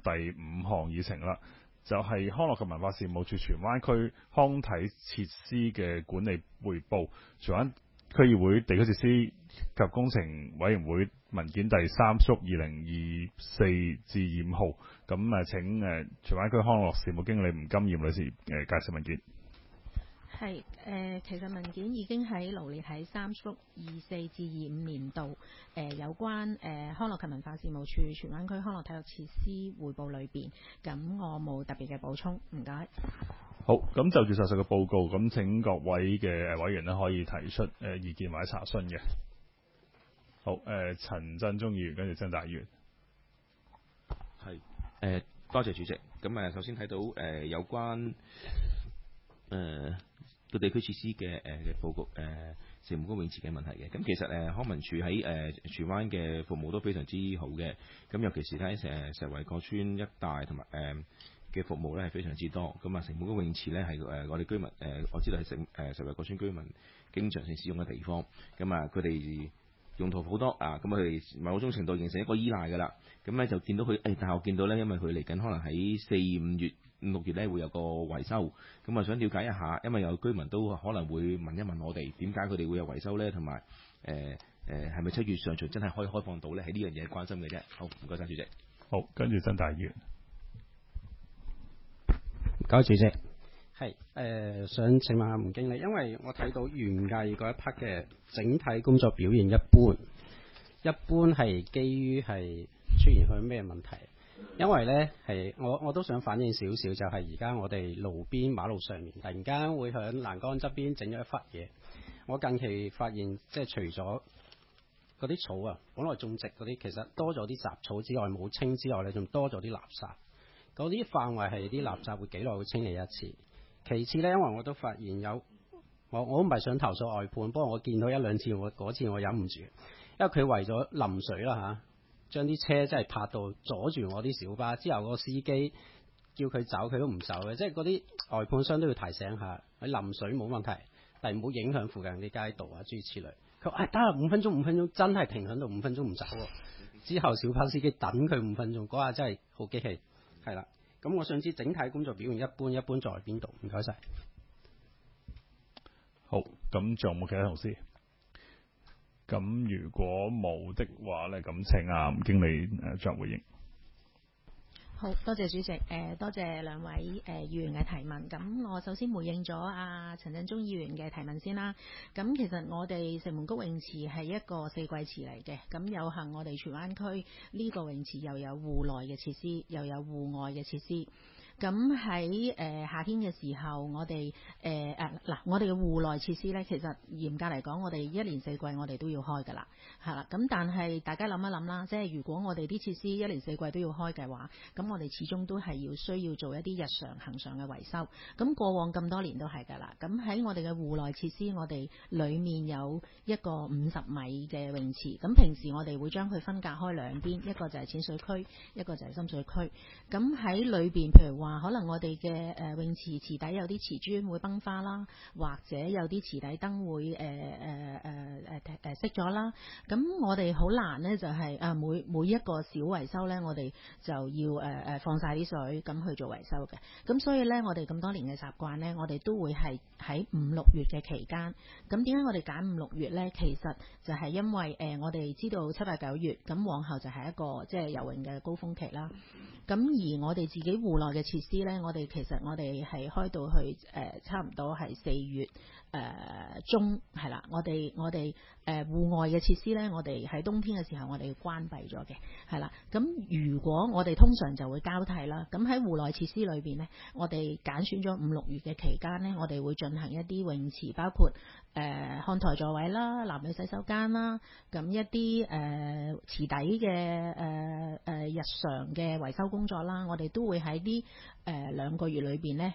第5項議程啦，就係康樂及文化事務署荃灣區康體設施嘅管理匯報，荃灣區議會地區設施及工程委員會文件第3/2024至25號。咁請荃灣區康樂事務經理吳金艷女士介紹文件。 係其實文件已經羅列喺3/24至25年度有關康樂及文化事務署荃灣區康樂體育設施匯報裏邊，咁我冇特別嘅補充，唔該。 好，咁就住上述嘅報告，咁請各位嘅委員咧可以提出意見或者查詢嘅。好，陳振中議員跟住曾大議員。 係多謝主席。咁首先睇到有關個地區設施嘅佈局城門高泳池嘅問題嘅。咁其實康文署喺荃灣嘅服務都非常之好嘅。咁尤其是喺石圍角村一帶同埋嘅服務咧係非常之多。咁城門高泳池咧係我哋居民我知道係石圍角村居民經常性使用嘅地方。咁佢哋用途好多啊，咁佢哋某種程度形成一個依賴㗎啦。咁咧就見到佢但係我見到咧，因為佢嚟緊可能喺4、5月、5、6月咧會有個維修，咁想了解一下，因為有居民都可能會問一問我哋點解佢哋會有維修咧，同埋係咪7月上旬真係可以開放到咧？係呢樣嘢關心嘅啫。好，唔該晒主席。 好，跟住曾大議員。 唔該主席。係想請問下吳經理，因為我睇到園藝嗰一 part 嘅整體工作表現一般係基於係出現佢咩問題？因為呢係我都想反映少少，就係而家我哋路邊馬路上面突然間會響欄杆側邊整咗一忽嘢。我近期發現即係除咗嗰啲草啊，本來種植嗰啲其實多咗啲雜草之外冇清之外呢，仲多咗啲垃圾。嗰啲範圍係啲垃圾會幾耐會清理一次？其次呢，因為我都發現我唔係想投訴外判，不過我見到1、2次，嗰次我忍唔住，因為佢為咗淋水啦嚇，將啲車真係泊到阻住我啲小巴，之後個司機叫佢走佢都唔走嘅，即係嗰啲外判商都要提醒下，佢淋水冇問題，但係唔好影響附近啲街道啊諸如此類。佢話得5分鐘，真係停喺度5分鐘唔走喎。之後小巴司機等佢5分鐘，嗰下真係好激氣，係啦。咁我想知整體工作表現一般在邊度？唔該晒。 好，咁仲有冇其他同事？咁如果冇的話咧，咁請吳經理作回應。 好多謝主席，多謝兩位議員嘅提問。咁我首先回應咗陳振中議員嘅提問先啦。咁其實我哋城門谷泳池係一個4季池嚟嘅。咁有幸我哋荃灣區呢個泳池又有戶內嘅設施，又有戶外嘅設施。咁喺夏天嘅時候，我哋我哋嘅戶內設施呢，其實嚴格嚟講，我哋1年4季我哋都要開㗎啦，係啦。咁但係大家諗一諗啦，即係如果我哋啲設施1年4季都要開嘅話，咁我哋始終都係需要做一啲日常恆常嘅維修。咁過往咁多年都係㗎啦。咁喺我哋嘅戶內設施，我哋裡面有一個50米嘅泳池。咁平時我哋會將佢分隔開兩邊，一個就係淺水區，一個就係深水區。咁喺裏邊，譬如話可能我哋嘅泳池池底有啲瓷磚會崩花啦，或者有啲池底燈會熄咗啦。咁我哋好難呢，就係每一個小維修呢，我哋就要放晒啲水咁去做維修嘅。咁所以呢，我哋咁多年嘅習慣呢，我哋都會係喺5、6月嘅期間。咁點解我哋揀5、6月呢？其實就係因為我哋知道7、8、9月咁往後就係一個即係游泳嘅高峰期啦。咁而我哋自己戶內嘅設施呢，我哋係開到去差唔多係4月中係啦。我哋戶外嘅設施呢，我哋喺冬天嘅時候我哋關閉咗嘅係啦。咁如果我哋通常就會交替啦。咁喺戶內設施裏邊呢，我哋揀選咗5、6月嘅期間呢，我哋會進行一啲泳池，包括看台座位啦、男女洗手間啦，咁一啲池底嘅日常嘅維修工作啦，我哋都會喺呢2個月裏邊呢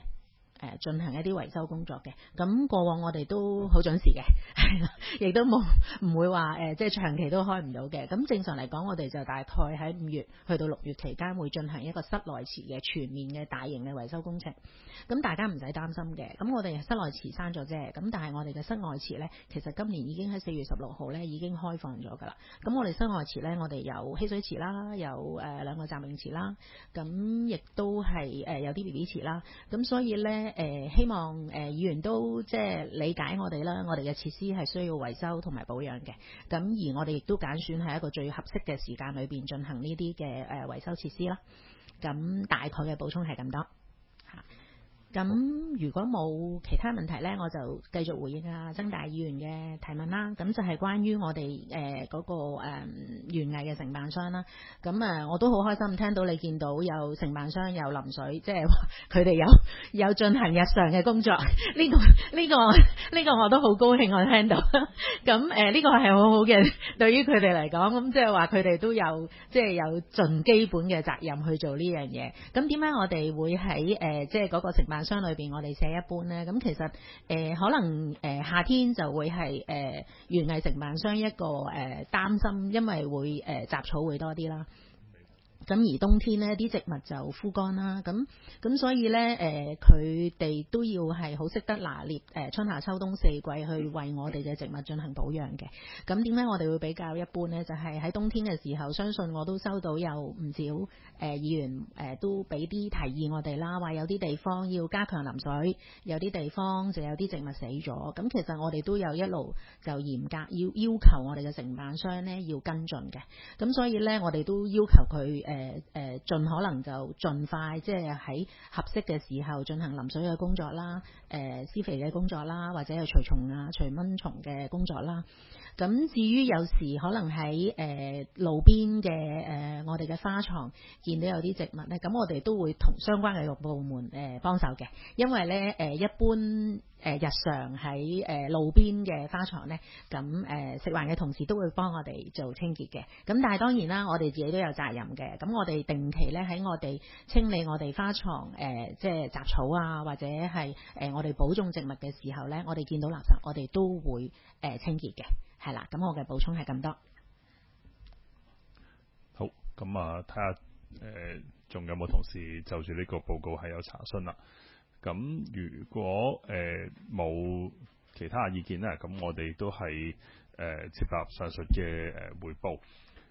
進行一啲維修工作嘅。咁過往我哋都好準時嘅，係啦，亦都唔會話即係長期都開唔到嘅。咁正常嚟講，我哋就大概喺5月去到6月期間會進行一個室內池嘅全面嘅大型嘅維修工程。咁大家唔使擔心嘅。咁我哋室內池閂咗啫，咁但係我哋嘅室外池呢，其實今年已經喺4月16號呢已經開放咗㗎啦。咁我哋室外池呢，我哋有嬉水池啦，有2個站泳池啦，咁亦都係有啲 BB 池啦。咁所以呢，希望議員都即係理解我哋啦，我哋嘅設施係需要維修同埋保養嘅。咁而我哋亦都揀選係一個最合適嘅時間裏邊進行呢啲嘅維修設施啦。咁大概嘅補充係咁多。咁如果冇其他問題呢，我就繼續回應曾大議員嘅提問啦。咁就係關於我哋嗰個園藝嘅承辦商啦。咁我都好開心聽到你見到有承辦商有淋水，即係話佢哋有進行日常嘅工作。呢個我都好高興我聽到。咁呢個係好好嘅，對於佢哋嚟講，咁即係話佢哋都有即係有盡基本嘅責任去做呢樣嘢。咁點解我哋會喺即係嗰個承辦商裏邊我哋寫一般呢？咁其實可能夏天就會係園藝承辦商一個擔心，因為會雜草會多啲啦。咁而冬天呢啲植物就枯乾啦，咁所以呢，佢哋都要係好識得拿捏春夏秋冬4季去為我哋嘅植物進行保養嘅。咁點解我哋會比較一般呢？就係喺冬天嘅時候，相信我都收到有唔少議員都俾啲提議我哋啦，話有啲地方要加強淋水，有啲地方就有啲植物死咗。咁其實我哋都有一路就嚴格要求我哋嘅承辦商呢要跟進嘅。咁所以呢，我哋都要求佢盡可能就盡快，即係喺合適嘅時候進行淋水嘅工作啦，施肥嘅工作啦，或者係除蟲啊、除蚊蟲嘅工作啦。咁至於有時可能喺路邊嘅我哋嘅花床見到有啲植物呢，咁我哋都會同相關嘅部門幫手嘅，因為呢一般日常喺路邊嘅花床呢，咁食環嘅同事都會幫我哋做清潔嘅。咁但係當然啦，我哋自己都有責任嘅。咁我哋定期呢喺我哋清理我哋花床即係雜草啊，或者係我哋保種植物嘅時候呢，我哋見到垃圾我哋都會清潔嘅。係啦，咁我嘅補充係咁多。 好，咁啊，睇下仲有冇同事就住呢個報告係有查詢啦。咁如果冇其他意見咧，咁我哋都係接納上述嘅彙報。